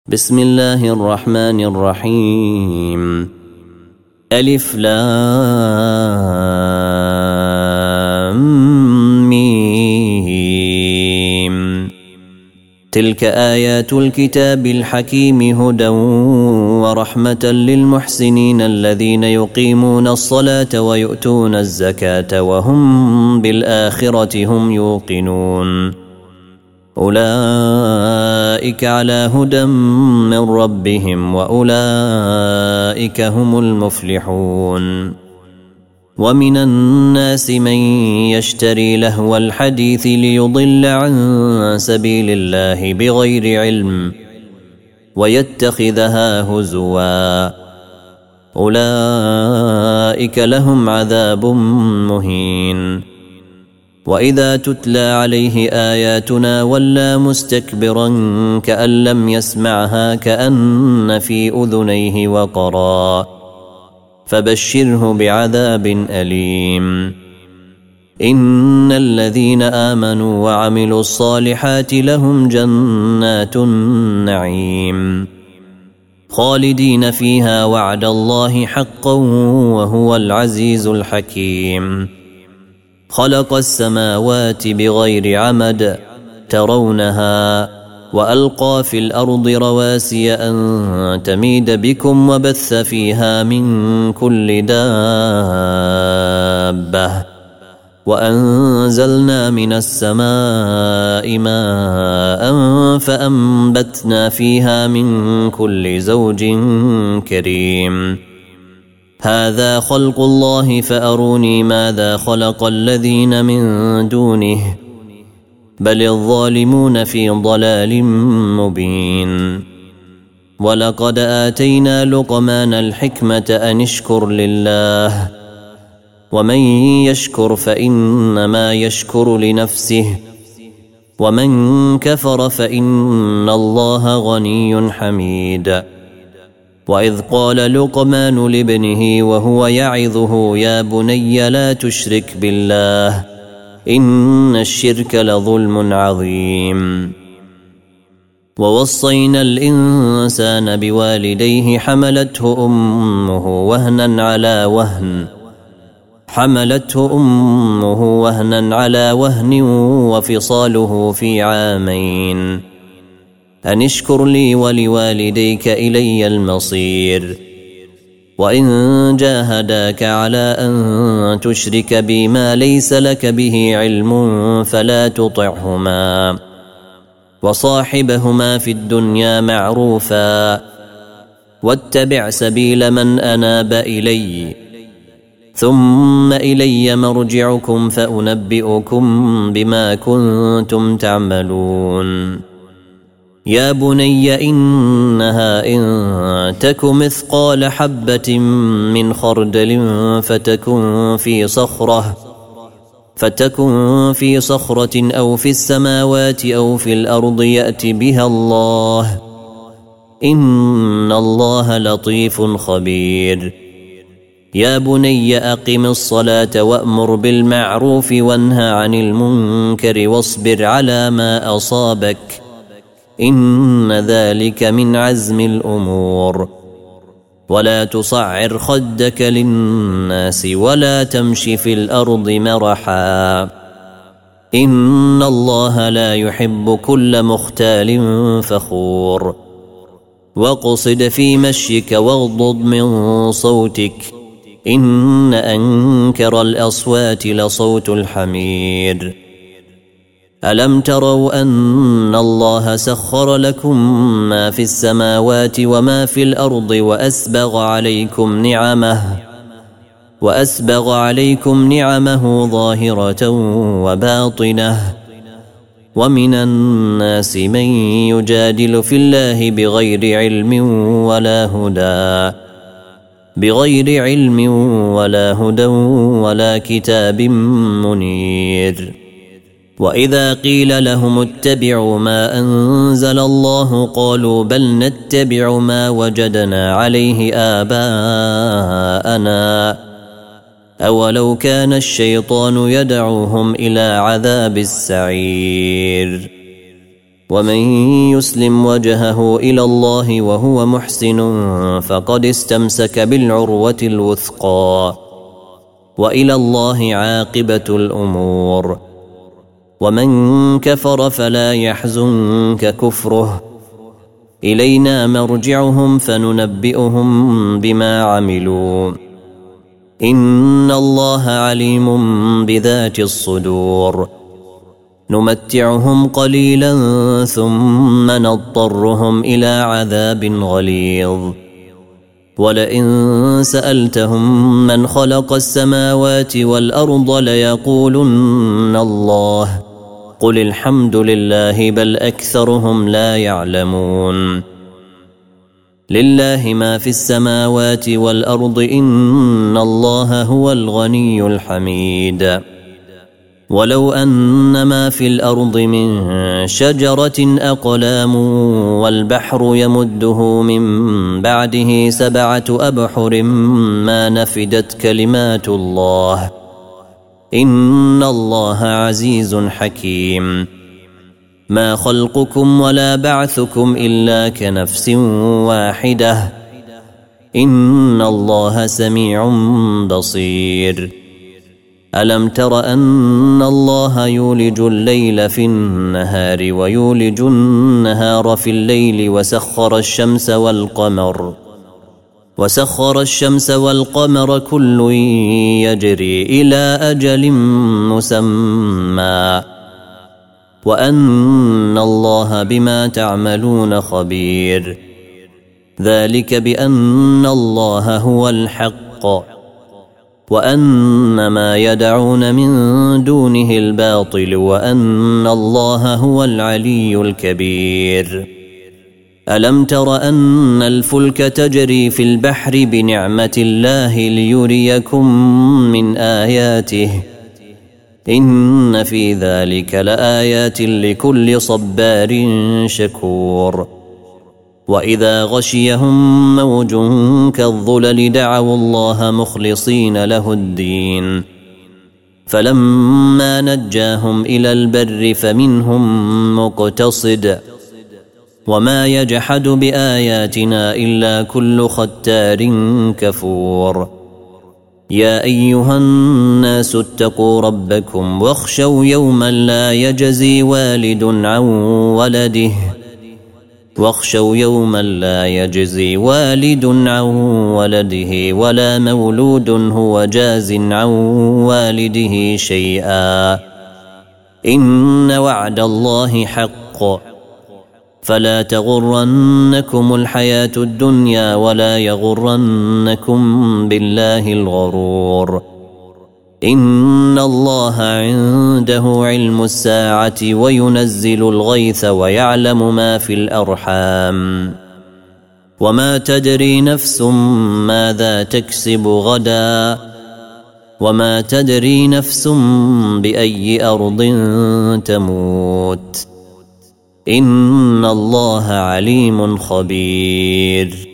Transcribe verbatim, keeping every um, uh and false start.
بسم الله الرحمن الرحيم. ألف لام ميم. تلك آيات الكتاب الحكيم هدى ورحمة للمحسنين الذين يقيمون الصلاة ويؤتون الزكاة وهم بالآخرة هم يوقنون. أولئك على هدى من ربهم وأولئك هم المفلحون. ومن الناس من يشتري لهو الحديث ليضل عن سبيل الله بغير علم ويتخذها هزوا أولئك لهم عذاب مهين. وإذا تتلى عليه آياتنا ولى مستكبرا كأن لم يسمعها كأن في أذنيه وقرا فبشره بعذاب أليم. إن الذين آمنوا وعملوا الصالحات لهم جنات النعيم خالدين فيها وعد الله حقا وهو العزيز الحكيم. خلق السماوات بغير عمد ترونها وألقى في الأرض رواسي أن تميد بكم وبث فيها من كل دابة وأنزلنا من السماء ماء فأنبتنا فيها من كل زوج كريم. هذا خلق الله فأروني ماذا خلق الذين من دونه بل الظالمون في ضلال مبين. ولقد آتينا لقمان الحكمة أن اشكر لله ومن يشكر فإنما يشكر لنفسه ومن كفر فإن الله غني حميد. وإذ قال لقمان لابنه وهو يعظه يا بني لا تشرك بالله إن الشرك لظلم عظيم. ووصينا الإنسان بوالديه حملته أمه وهنا على وهن حملته أمه وهنا على وهن وفصاله في عامين أن اشكر لي ولوالديك إلي المصير. وإن جاهداك على أن تشرك بي ما ليس لك به علم فلا تطعهما وصاحبهما في الدنيا معروفا واتبع سبيل من أناب إلي ثم إلي مرجعكم فأنبئكم بما كنتم تعملون. يا بني إنها إن تك مثقال حبة من خردل فتكن في صخرة فتكن في صخرة أو في السماوات أو في الأرض يأت بها الله إن الله لطيف خبير. يا بني أقم الصلاة وأمر بالمعروف وانهى عن المنكر واصبر على ما أصابك إن ذلك من عزم الأمور. ولا تصعر خدك للناس ولا تمش في الأرض مرحا إن الله لا يحب كل مختال فخور. واقصد في مشيك واغضض من صوتك إن أنكر الأصوات لصوت الحمير. ألم تروا أن الله سخر لكم ما في السماوات وما في الأرض وأسبغ عليكم نعمه وأسبغ عليكم نعمه ظاهرة وباطنة ومن الناس من يجادل في الله بغير علم ولا هدى بغير علم ولا هدى ولا كتاب منير. وإذا قيل لهم اتبعوا ما أنزل الله قالوا بل نتبع ما وجدنا عليه آباءنا أولو كان الشيطان يدعوهم إلى عذاب السعير. ومن يسلم وجهه إلى الله وهو محسن فقد استمسك بالعروة الوثقى وإلى الله عاقبة الأمور. ومن كفر فلا يحزنك كفره، إلينا مرجعهم فننبئهم بما عملوا، إن الله عليم بذات الصدور. نمتعهم قليلا ثم نضطرهم إلى عذاب غليظ. ولئن سألتهم من خلق السماوات والأرض ليقولن الله، قل الحمد لله بل أكثرهم لا يعلمون. لله ما في السماوات والأرض إن الله هو الغني الحميد. ولو أن ما في الأرض من شجرة أقلام والبحر يمده من بعده سبعة أبحر ما نفدت كلمات الله، إن الله عزيز حكيم. ما خلقكم ولا بعثكم إلا كنفس واحدة، إن الله سميع بصير. ألم تر أن الله يولج الليل في النهار ويولج النهار في الليل وسخر الشمس والقمر وسخر الشمس والقمر كل يجري إلى أجل مسمى وأن الله بما تعملون خبير. ذلك بأن الله هو الحق وأن ما يدعون من دونه الباطل وأن الله هو العلي الكبير. ألم تر أن الفلك تجري في البحر بنعمة الله ليريكم من آياته، إن في ذلك لآيات لكل صبار شكور. وإذا غشيهم موج كالظلل دعوا الله مخلصين له الدين، فلما نجاهم إلى البر فمنهم مقتصد، وما يجحد بآياتنا إلا كل ختار كفور. يا أيها الناس اتقوا ربكم واخشوا يوما لا يجزي والد عن ولده واخشوا يوما لا يجزي والد عن ولده ولا مولود هو جاز عن والده شيئا، إن وعد الله حق، فلا تغرنكم الحياة الدنيا ولا يغرنكم بالله الغرور. إن الله عنده علم الساعة وينزل الغيث ويعلم ما في الأرحام، وما تدري نفس ماذا تكسب غدا، وما تدري نفس بأي أرض تموت، إن الله عليم خبير.